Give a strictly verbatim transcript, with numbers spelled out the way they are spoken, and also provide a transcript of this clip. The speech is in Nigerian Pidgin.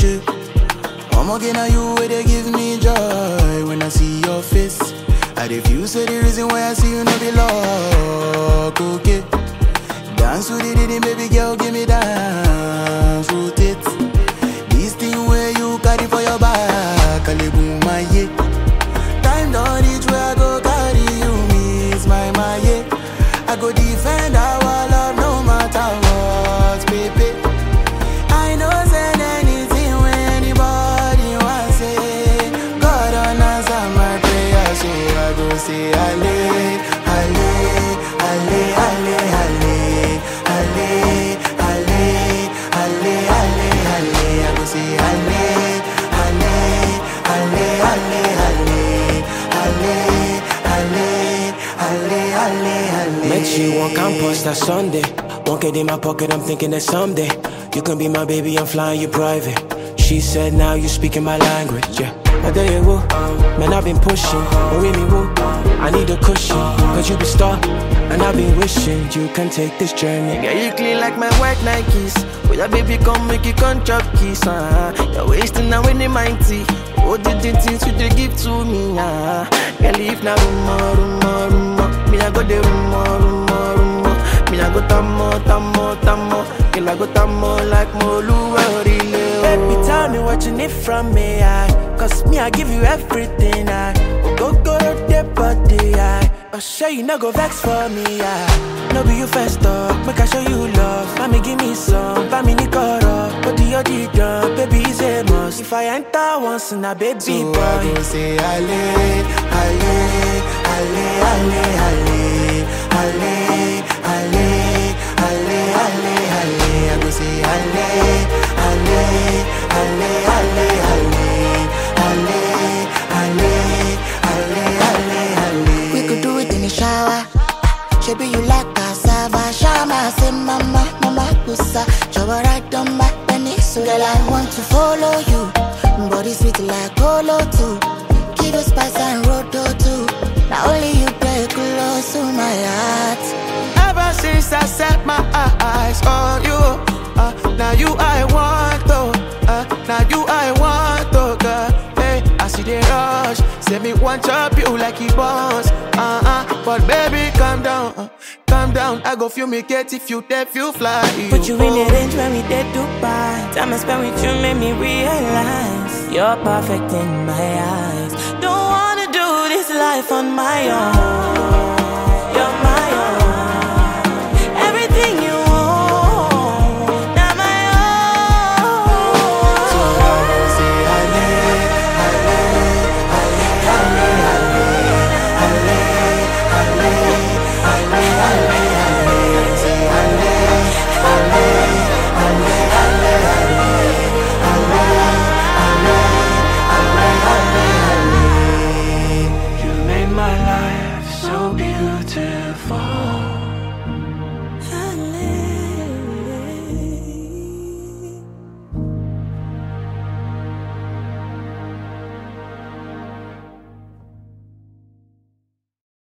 shit. I'm again now you where they give me joy when I see your face. I refuse to the reason why I see you no be luck, okay. Dance with the rhythm, baby girl, give me dance, rotate. This thing where you carry for your back, I live my yeah. Time don't reach where I go carry you, miss my my yeah. I go defend our love no matter what, baby. I know say anything when anybody wants say. God don't answer my prayer, so I go say ale, ale, ale, ale, ale, ale, ale, ale, ale, ale. I go say ale, ale, ale, ale, ale, ale, ale, ale, ale. Met you on campus that Sunday. One kid in my pocket, I'm thinking that someday you can be my baby, I'm flying you private. She said now you speaking my language, yeah. And there you go, man, I've been pushing, but with me, woo, I need a cushion, cause you be star, and I've been wishing you can take this journey. Girl, you clean like my white Nikes. Oh, yeah, baby, come make you come chop kiss, uh. You're wasting now in the mighty. Oh, the things you they give to me, uh. Girl, if na rumor, rumor, rumor, me I go the rumor, rumor, rumor. Me I go tamo, tamo, tamo. Girl, I go tamo like Molu, really. Baby, tell me what you need from me, I. Cause me, I give you everything, I. Go, go, the body, I. I'll show you, no go vex for me, I. No be you first talk, make I show you love. Mommy, give me some, buy me Nikoro. But the other done, baby, is a must. If I enter once in a baby so boy, I go say ale, ale, ale, ale, ale, ale, ale, ale, ale, ale. I go say ale, ale, ale, ale, ale, ale, ale, ale, ale. We could do it in the shower. Baby, you like cassava. Shama, say mama, mama, pussa. Joba right on my penny. So girl, I want to follow you. Body sweet like Colo too. Give you spice and roto too. Now only you play close to my heart. Ever since I set my eyes on you, uh, now you I want to, uh, now you I want to, girl. Hey, I see the rush, say me want chop you like he boss, uh uh. But baby, calm down, uh, calm down. I go fumigate if you deaf, you fly. put you in the range when we did Dubai. Time I spent with you made me realize you're perfect in my eyes. Don't wanna do this life on my own.